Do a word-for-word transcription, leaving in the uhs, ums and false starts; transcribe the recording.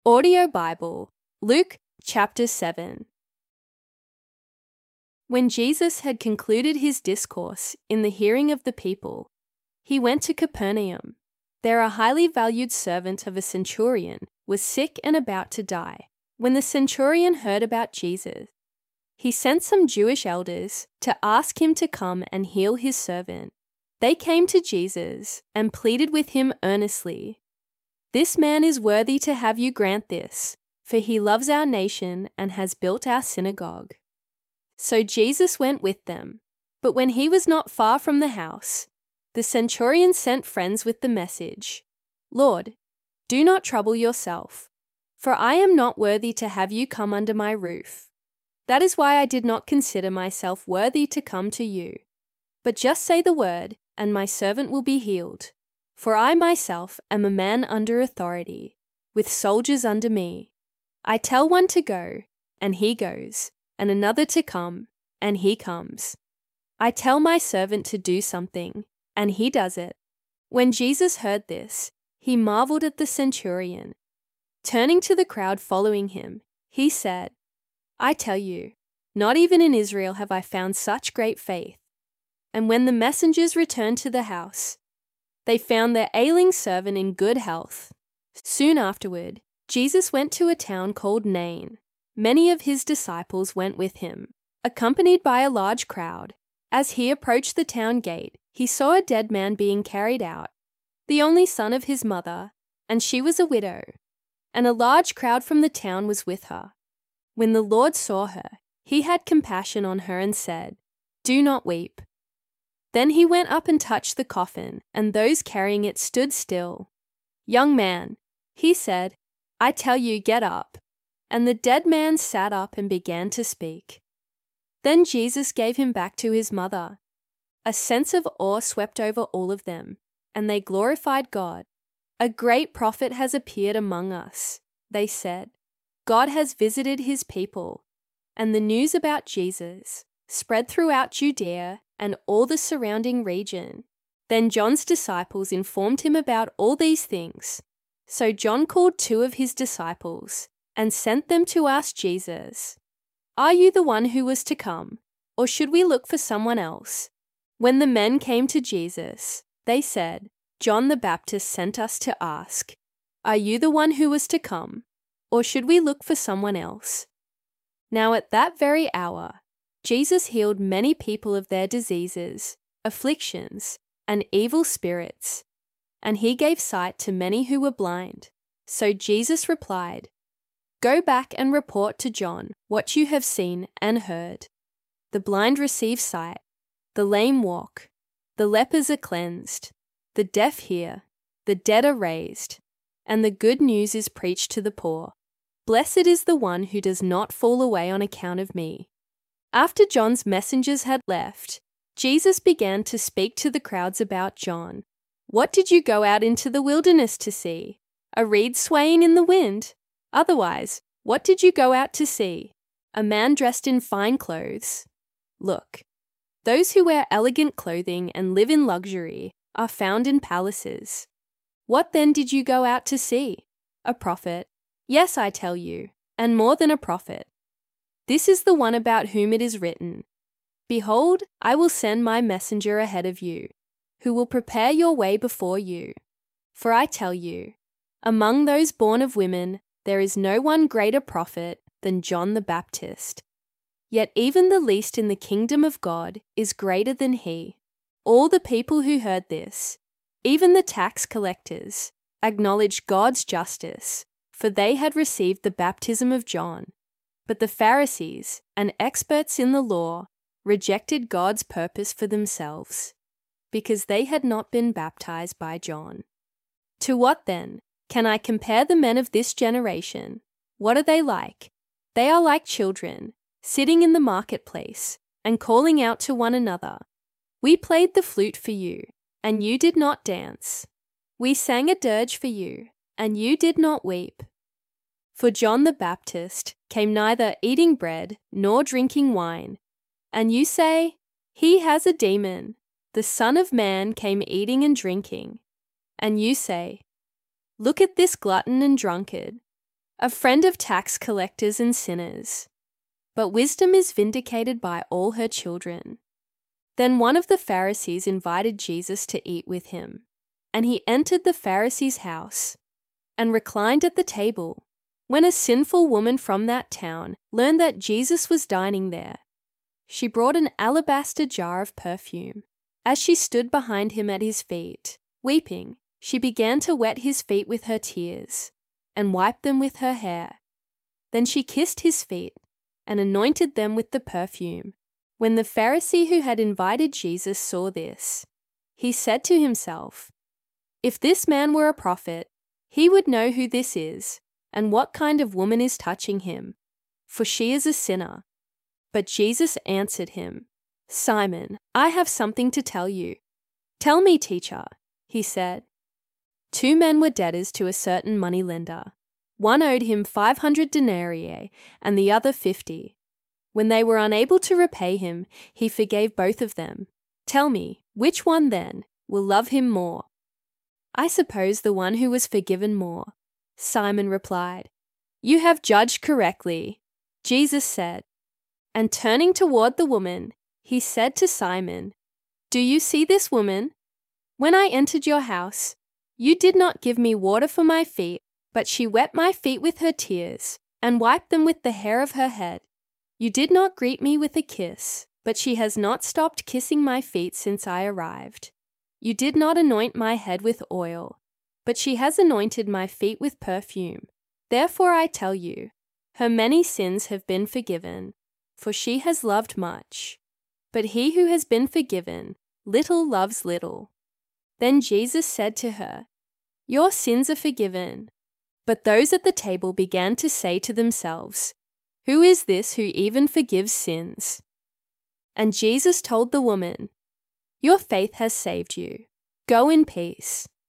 Audio Bible, Luke chapter seven. When Jesus had concluded his discourse in the hearing of the people, he went to Capernaum. There a highly valued servant of a centurion was sick and about to die. When the centurion heard about Jesus, he sent some Jewish elders to ask him to come and heal his servant. They came to Jesus and pleaded with him earnestly, "This man is worthy to have you grant this, for he loves our nation and has built our synagogue." So Jesus went with them. But when he was not far from the house, the centurion sent friends with the message, "Lord, do not trouble yourself, for I am not worthy to have you come under my roof. That is why I did not consider myself worthy to come to you. But just say the word, and my servant will be healed. For I myself am a man under authority, with soldiers under me. I tell one to go, and he goes, and another to come, and he comes. I tell my servant to do something, and he does it." When Jesus heard this, he marveled at the centurion. Turning to the crowd following him, he said, "I tell you, not even in Israel have I found such great faith." And when the messengers returned to the house, they found their ailing servant in good health. Soon afterward, Jesus went to a town called Nain. Many of his disciples went with him, accompanied by a large crowd. As he approached the town gate, he saw a dead man being carried out, the only son of his mother, and she was a widow, and a large crowd from the town was with her. When the Lord saw her, he had compassion on her and said, "Do not weep." Then he went up and touched the coffin, and those carrying it stood still. "Young man," he said, "I tell you, get up." And the dead man sat up and began to speak. Then Jesus gave him back to his mother. A sense of awe swept over all of them, and they glorified God. "A great prophet has appeared among us," they said. "God has visited his people." And the news about Jesus spread throughout Judea and all the surrounding region. Then John's disciples informed him about all these things. So John called two of his disciples and sent them to ask Jesus, "Are you the one who was to come, or should we look for someone else?" When the men came to Jesus, they said, "John the Baptist sent us to ask, 'Are you the one who was to come, or should we look for someone else?'" Now at that very hour, Jesus healed many people of their diseases, afflictions, and evil spirits, and he gave sight to many who were blind. So Jesus replied, "Go back and report to John what you have seen and heard. The blind receive sight, the lame walk, the lepers are cleansed, the deaf hear, the dead are raised, and the good news is preached to the poor. Blessed is the one who does not fall away on account of me." After John's messengers had left, Jesus began to speak to the crowds about John. "What did you go out into the wilderness to see? A reed swaying in the wind? Otherwise, what did you go out to see? A man dressed in fine clothes? Look, those who wear elegant clothing and live in luxury are found in palaces. What then did you go out to see? A prophet? Yes, I tell you, and more than a prophet. This is the one about whom it is written, 'Behold, I will send my messenger ahead of you, who will prepare your way before you.' For I tell you, among those born of women, there is no one greater prophet than John the Baptist. Yet even the least in the kingdom of God is greater than he." All the people who heard this, even the tax collectors, acknowledged God's justice, for they had received the baptism of John. But the Pharisees and experts in the law rejected God's purpose for themselves, because they had not been baptized by John. To what then can I compare the men of this generation? What are they like? They are like children, sitting in the marketplace and calling out to one another, 'We played the flute for you, and you did not dance. We sang a dirge for you, and you did not weep.' For John the Baptist came neither eating bread nor drinking wine, and you say, 'He has a demon.' The Son of Man came eating and drinking, and you say, 'Look at this glutton and drunkard, a friend of tax collectors and sinners. But wisdom is vindicated by all her children." Then one of the Pharisees invited Jesus to eat with him, and he entered the Pharisee's house and reclined at the table. When a sinful woman from that town learned that Jesus was dining there, she brought an alabaster jar of perfume. As she stood behind him at his feet, weeping, she began to wet his feet with her tears and wiped them with her hair. Then she kissed his feet and anointed them with the perfume. When the Pharisee who had invited Jesus saw this, he said to himself, "If this man were a prophet, he would know who this is and what kind of woman is touching him, for she is a sinner." But Jesus answered him, "Simon, I have something to tell you." "Tell me, teacher," he said. Two men were debtors to a certain moneylender. One owed him five hundred denarii and the other fifty. When they were unable to repay him, he forgave both of them. "Tell me, which one then will love him more?" "I suppose the one who was forgiven more." Simon replied, "You have judged correctly." Jesus said, and turning toward the woman, he said to Simon, "Do you see this woman? When I entered your house, you did not give me water for my feet, but she wet my feet with her tears and wiped them with the hair of her head. You did not greet me with a kiss, but she has not stopped kissing my feet since I arrived. You did not anoint my head with oil, but she has anointed my feet with perfume. Therefore I tell you, her many sins have been forgiven, for she has loved much. But he who has been forgiven little loves little." Then Jesus said to her, "Your sins are forgiven." But those at the table began to say to themselves, "Who is this who even forgives sins?" And Jesus told the woman, "Your faith has saved you. Go in peace."